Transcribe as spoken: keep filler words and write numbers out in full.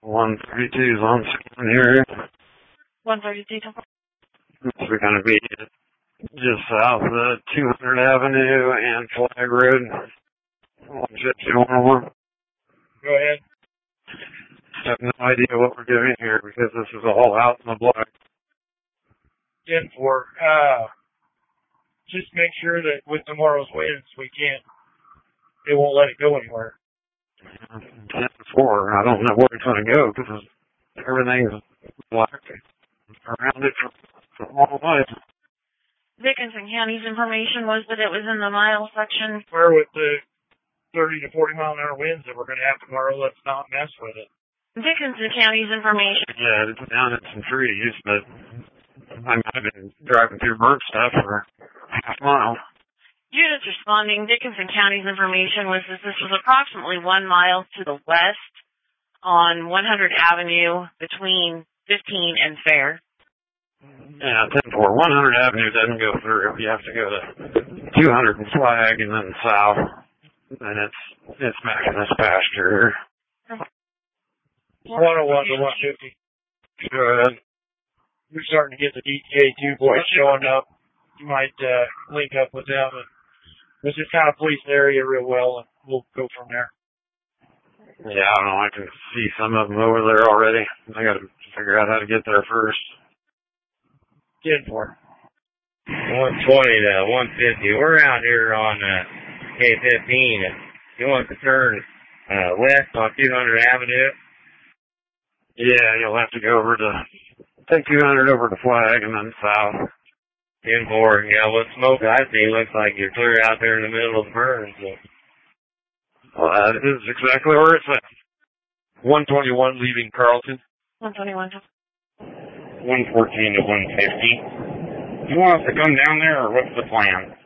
one thirty-two's on screen here. one thirty-two. We're going to be just south of two hundred Avenue and Flag Road. one fifty-one. Go ahead. I have no idea what we're doing here because this is all out in the block. ten four. Uh, just make sure that with tomorrow's winds, we can't, they won't let it go anywhere. ten four. I don't know where it's going to go because everything's black around it for, for all life. Dickinson County's information was that it was in the mile section. Where with the thirty to forty mile an hour winds that we're going to have tomorrow, let's not mess with it. Dickinson County's information. Yeah, it's down in some trees, but I might have been driving through burnt stuff for half a mile. Units responding, Dickinson County's information was that this was approximately one mile to the west on one hundred Avenue between fifteen and Fair. Yeah, ten four. one hundred Avenue doesn't go through. You have to go to two hundred and Flag and then south. And it's it's back in this pasture. one oh one to one fifty. Good. We're starting to get the D T A two boys showing up. You might uh, link up with them. And let's just kind of police the area real well, and we'll go from there. Yeah, I don't know. I can see some of them over there already. I got to figure out how to get there first. ten four. one twenty to one fifty. We're out here on uh, K fifteen. You want to turn uh, west on two hundred Avenue? Yeah, you'll have to go over to, take two hundred over to Flag and then south. ten four. Yeah, what smoke I see looks like you're clear out there in the middle of the burn. So. Well, that is exactly where it's at. one twenty-one leaving Carlton. one twenty-one. one fourteen to one fifty. You want us to come down there, or what's the plan?